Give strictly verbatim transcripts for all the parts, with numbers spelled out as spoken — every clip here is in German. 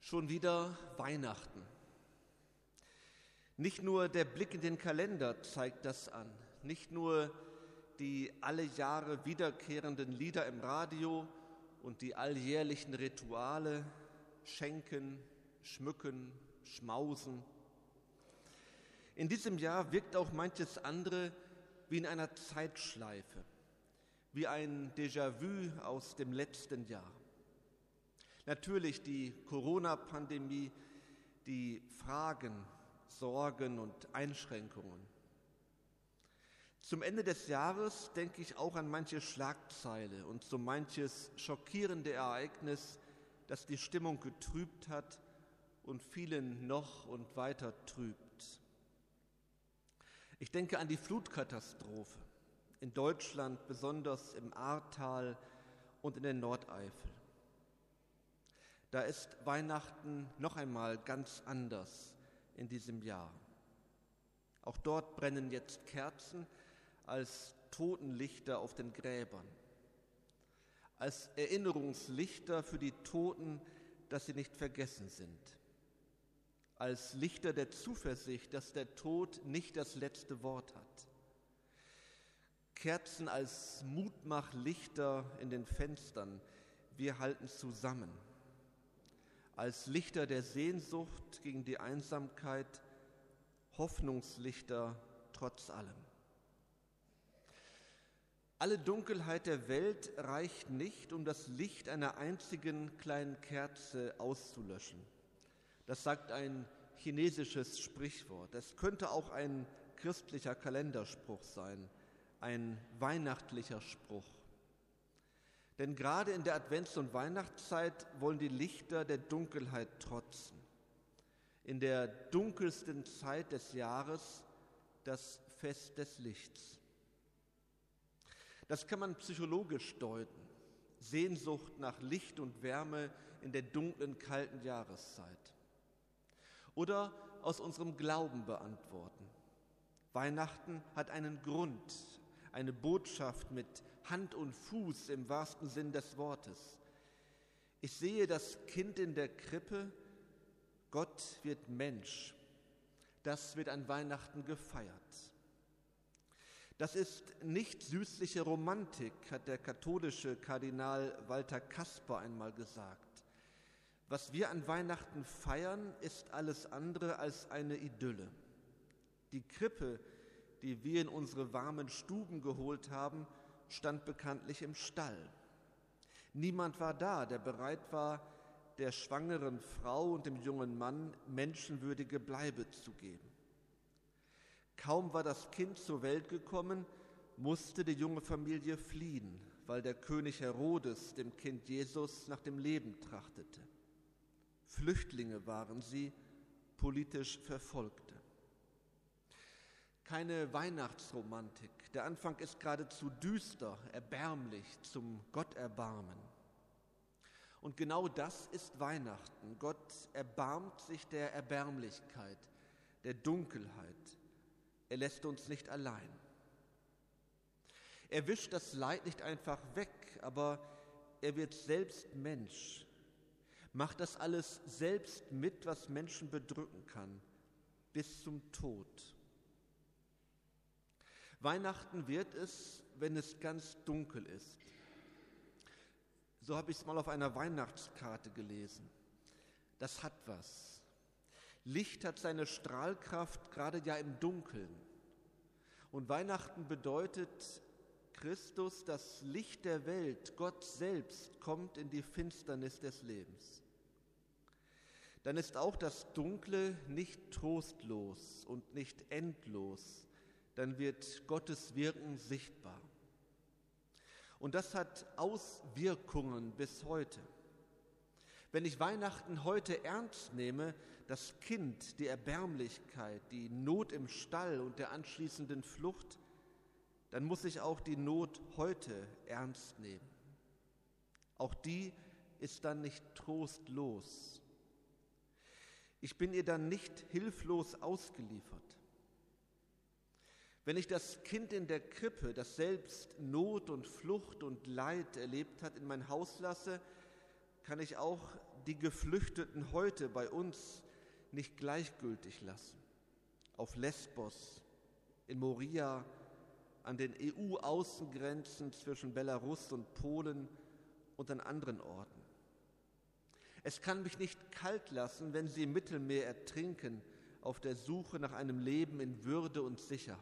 Schon wieder Weihnachten. Nicht nur der Blick in den Kalender zeigt das an, nicht nur die alle Jahre wiederkehrenden Lieder im Radio und die alljährlichen Rituale, Schenken, Schmücken, Schmausen. In diesem Jahr wirkt auch manches andere wie in einer Zeitschleife, wie ein Déjà-vu aus dem letzten Jahr. Natürlich die Corona-Pandemie, die Fragen, Sorgen und Einschränkungen. Zum Ende des Jahres denke ich auch an manche Schlagzeile und so manches schockierende Ereignis, das die Stimmung getrübt hat und vielen noch und weiter trübt. Ich denke an die Flutkatastrophe in Deutschland, besonders im Ahrtal und in der Nordeifel. Da ist Weihnachten noch einmal ganz anders in diesem Jahr. Auch dort brennen jetzt Kerzen als Totenlichter auf den Gräbern, als Erinnerungslichter für die Toten, dass sie nicht vergessen sind, als Lichter der Zuversicht, dass der Tod nicht das letzte Wort hat. Kerzen als Mutmachlichter in den Fenstern, wir halten zusammen. Als Lichter der Sehnsucht gegen die Einsamkeit, Hoffnungslichter trotz allem. Alle Dunkelheit der Welt reicht nicht, um das Licht einer einzigen kleinen Kerze auszulöschen. Das sagt ein chinesisches Sprichwort. Es könnte auch ein christlicher Kalenderspruch sein, ein weihnachtlicher Spruch. Denn gerade in der Advents- und Weihnachtszeit wollen die Lichter der Dunkelheit trotzen. In der dunkelsten Zeit des Jahres das Fest des Lichts. Das kann man psychologisch deuten. Sehnsucht nach Licht und Wärme in der dunklen, kalten Jahreszeit. Oder aus unserem Glauben beantworten. Weihnachten hat einen Grund, eine Botschaft mit Hand und Fuß im wahrsten Sinn des Wortes. Ich sehe das Kind in der Krippe, Gott wird Mensch. Das wird an Weihnachten gefeiert. Das ist nicht süßliche Romantik, hat der katholische Kardinal Walter Kasper einmal gesagt. Was wir an Weihnachten feiern, ist alles andere als eine Idylle. Die Krippe, die wir in unsere warmen Stuben geholt haben, stand bekanntlich im Stall. Niemand war da, der bereit war, der schwangeren Frau und dem jungen Mann menschenwürdige Bleibe zu geben. Kaum war das Kind zur Welt gekommen, musste die junge Familie fliehen, weil der König Herodes dem Kind Jesus nach dem Leben trachtete. Flüchtlinge waren sie, politisch Verfolgte. Keine Weihnachtsromantik. Der Anfang ist geradezu düster, erbärmlich, zum Gotterbarmen. Und genau das ist Weihnachten. Gott erbarmt sich der Erbärmlichkeit, der Dunkelheit. Er lässt uns nicht allein. Er wischt das Leid nicht einfach weg, aber er wird selbst Mensch, macht das alles selbst mit, was Menschen bedrücken kann, bis zum Tod. Weihnachten wird es, wenn es ganz dunkel ist. So habe ich es mal auf einer Weihnachtskarte gelesen. Das hat was. Licht hat seine Strahlkraft gerade ja im Dunkeln. Und Weihnachten bedeutet, Christus, das Licht der Welt, Gott selbst, kommt in die Finsternis des Lebens. Dann ist auch das Dunkle nicht trostlos und nicht endlos. Dann wird Gottes Wirken sichtbar. Und das hat Auswirkungen bis heute. Wenn ich Weihnachten heute ernst nehme, das Kind, die Erbärmlichkeit, die Not im Stall und der anschließenden Flucht, dann muss ich auch die Not heute ernst nehmen. Auch die ist dann nicht trostlos. Ich bin ihr dann nicht hilflos ausgeliefert. Wenn ich das Kind in der Krippe, das selbst Not und Flucht und Leid erlebt hat, in mein Haus lasse, kann ich auch die Geflüchteten heute bei uns nicht gleichgültig lassen. Auf Lesbos, in Moria, an den E U-Außengrenzen zwischen Belarus und Polen und an anderen Orten. Es kann mich nicht kalt lassen, wenn sie im Mittelmeer ertrinken, auf der Suche nach einem Leben in Würde und Sicherheit.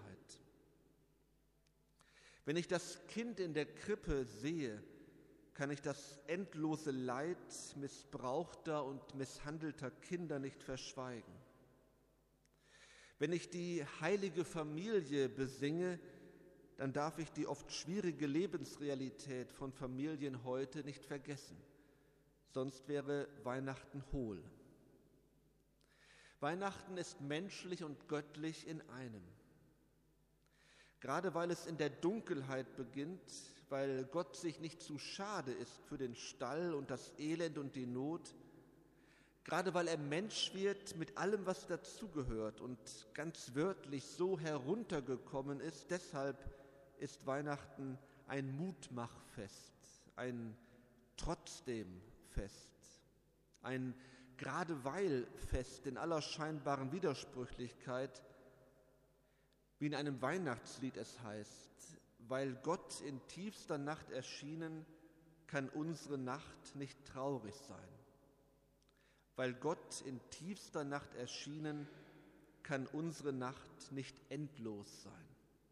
Wenn ich das Kind in der Krippe sehe, kann ich das endlose Leid missbrauchter und misshandelter Kinder nicht verschweigen. Wenn ich die heilige Familie besinge, dann darf ich die oft schwierige Lebensrealität von Familien heute nicht vergessen. Sonst wäre Weihnachten hohl. Weihnachten ist menschlich und göttlich in einem. Gerade weil es in der Dunkelheit beginnt, weil Gott sich nicht zu schade ist für den Stall und das Elend und die Not, gerade weil er Mensch wird mit allem, was dazugehört und ganz wörtlich so heruntergekommen ist, deshalb ist Weihnachten ein Mutmachfest, ein Trotzdem-Fest, ein Gerade-weil-Fest in aller scheinbaren Widersprüchlichkeit, wie in einem Weihnachtslied es heißt: Weil Gott in tiefster Nacht erschienen, kann unsere Nacht nicht traurig sein. Weil Gott in tiefster Nacht erschienen, kann unsere Nacht nicht endlos sein.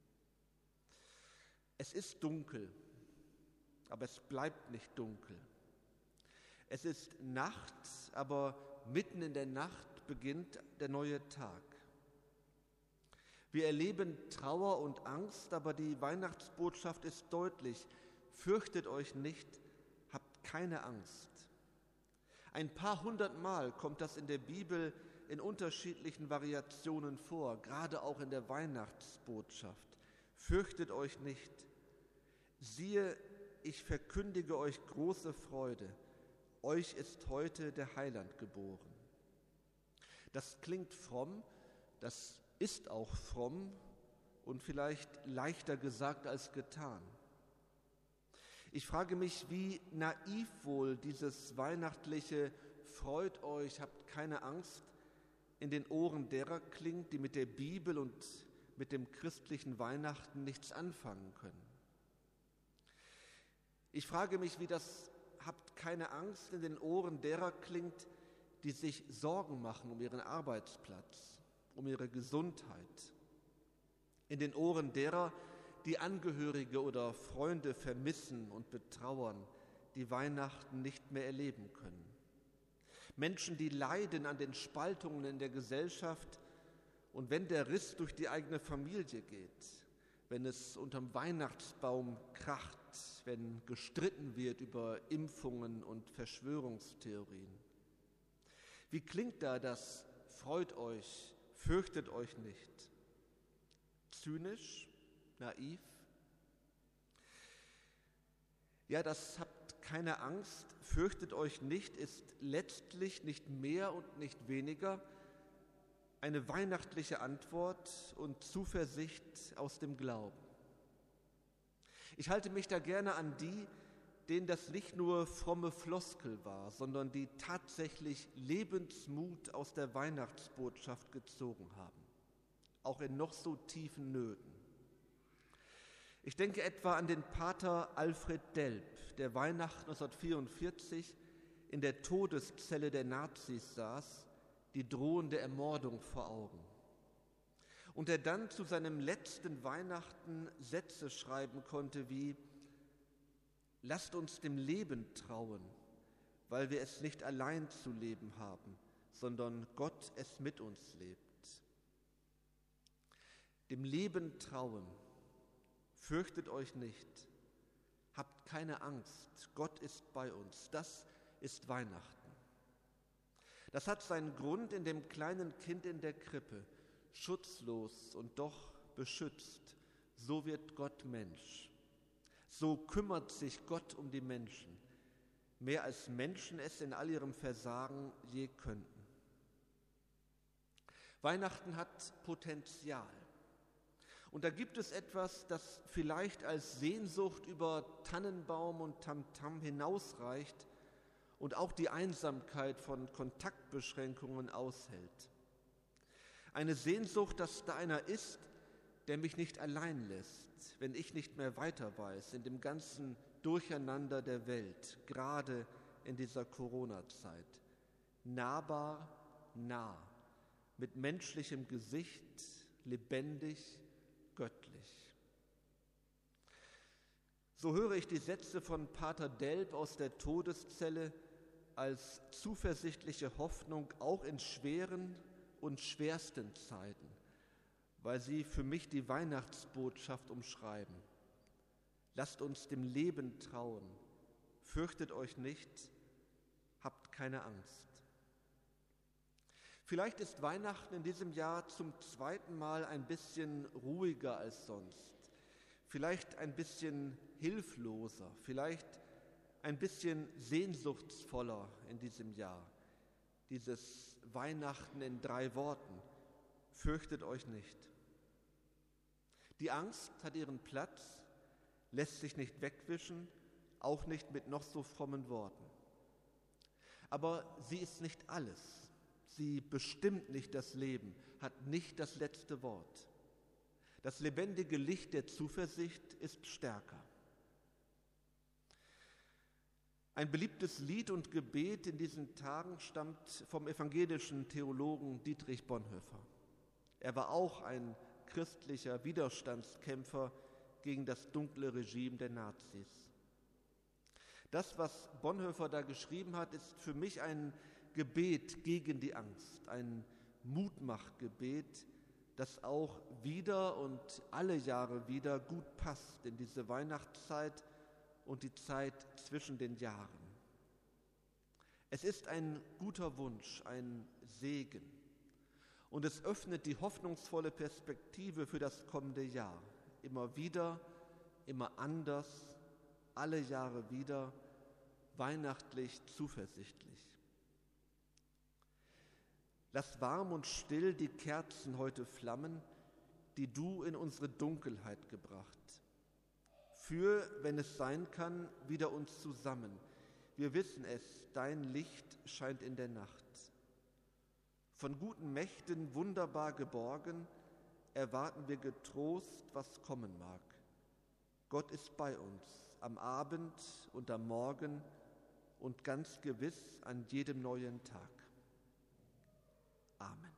Es ist dunkel, aber es bleibt nicht dunkel. Es ist Nacht, aber mitten in der Nacht beginnt der neue Tag. Wir erleben Trauer und Angst, aber die Weihnachtsbotschaft ist deutlich: Fürchtet euch nicht, habt keine Angst. Ein paar hundert Mal kommt das in der Bibel in unterschiedlichen Variationen vor, gerade auch in der Weihnachtsbotschaft. Fürchtet euch nicht. Siehe, ich verkündige euch große Freude. Euch ist heute der Heiland geboren. Das klingt fromm, das ist auch fromm und vielleicht leichter gesagt als getan. Ich frage mich, wie naiv wohl dieses weihnachtliche Freut euch, habt keine Angst in den Ohren derer klingt, die mit der Bibel und mit dem christlichen Weihnachten nichts anfangen können. Ich frage mich, wie das Habt keine Angst in den Ohren derer klingt, die sich Sorgen machen um ihren Arbeitsplatz, um ihre Gesundheit. In den Ohren derer, die Angehörige oder Freunde vermissen und betrauern, die Weihnachten nicht mehr erleben können. Menschen, die leiden an den Spaltungen in der Gesellschaft und wenn der Riss durch die eigene Familie geht, wenn es unterm Weihnachtsbaum kracht, wenn gestritten wird über Impfungen und Verschwörungstheorien. Wie klingt da das Freut euch, fürchtet euch nicht? Zynisch? Naiv? Ja, das habt keine Angst, fürchtet euch nicht, ist letztlich nicht mehr und nicht weniger eine weihnachtliche Antwort und Zuversicht aus dem Glauben. Ich halte mich da gerne an die, denen das nicht nur fromme Floskel war, sondern die tatsächlich Lebensmut aus der Weihnachtsbotschaft gezogen haben, auch in noch so tiefen Nöten. Ich denke etwa an den Pater Alfred Delp, der Weihnachten neunzehnhundertvierundvierzig in der Todeszelle der Nazis saß, die drohende Ermordung vor Augen. Und der dann zu seinem letzten Weihnachten Sätze schreiben konnte wie: Lasst uns dem Leben trauen, weil wir es nicht allein zu leben haben, sondern Gott es mit uns lebt. Dem Leben trauen, fürchtet euch nicht, habt keine Angst, Gott ist bei uns. Das ist Weihnachten. Das hat seinen Grund in dem kleinen Kind in der Krippe. Schutzlos und doch beschützt, so wird Gott Mensch. So kümmert sich Gott um die Menschen, mehr als Menschen es in all ihrem Versagen je könnten. Weihnachten hat Potenzial. Und da gibt es etwas, das vielleicht als Sehnsucht über Tannenbaum und Tamtam hinausreicht und auch die Einsamkeit von Kontaktbeschränkungen aushält. Eine Sehnsucht, dass da einer ist, der mich nicht allein lässt, wenn ich nicht mehr weiter weiß in dem ganzen Durcheinander der Welt, gerade in dieser Corona-Zeit. Nahbar, nah, mit menschlichem Gesicht, lebendig, göttlich. So höre ich die Sätze von Pater Delp aus der Todeszelle als zuversichtliche Hoffnung auch in schweren und schwersten Zeiten, weil sie für mich die Weihnachtsbotschaft umschreiben. Lasst uns dem Leben trauen, fürchtet euch nicht, habt keine Angst. Vielleicht ist Weihnachten in diesem Jahr zum zweiten Mal ein bisschen ruhiger als sonst, vielleicht ein bisschen hilfloser, vielleicht ein bisschen sehnsuchtsvoller in diesem Jahr. Dieses Weihnachten in drei Worten: Fürchtet euch nicht. Die Angst hat ihren Platz, lässt sich nicht wegwischen, auch nicht mit noch so frommen Worten. Aber sie ist nicht alles. Sie bestimmt nicht das Leben, hat nicht das letzte Wort. Das lebendige Licht der Zuversicht ist stärker. Ein beliebtes Lied und Gebet in diesen Tagen stammt vom evangelischen Theologen Dietrich Bonhoeffer. Er war auch ein christlicher Widerstandskämpfer gegen das dunkle Regime der Nazis. Das, was Bonhoeffer da geschrieben hat, ist für mich ein Gebet gegen die Angst, ein Mutmachgebet, das auch wieder und alle Jahre wieder gut passt in diese Weihnachtszeit und die Zeit zwischen den Jahren. Es ist ein guter Wunsch, ein Segen, und es öffnet die hoffnungsvolle Perspektive für das kommende Jahr. Immer wieder, immer anders, alle Jahre wieder, weihnachtlich zuversichtlich. Lass warm und still die Kerzen heute flammen, die du in unsere Dunkelheit gebracht. Führ, wenn es sein kann, wieder uns zusammen. Wir wissen es, dein Licht scheint in der Nacht. Von guten Mächten wunderbar geborgen, erwarten wir getrost, was kommen mag. Gott ist bei uns, am Abend und am Morgen und ganz gewiss an jedem neuen Tag. Amen.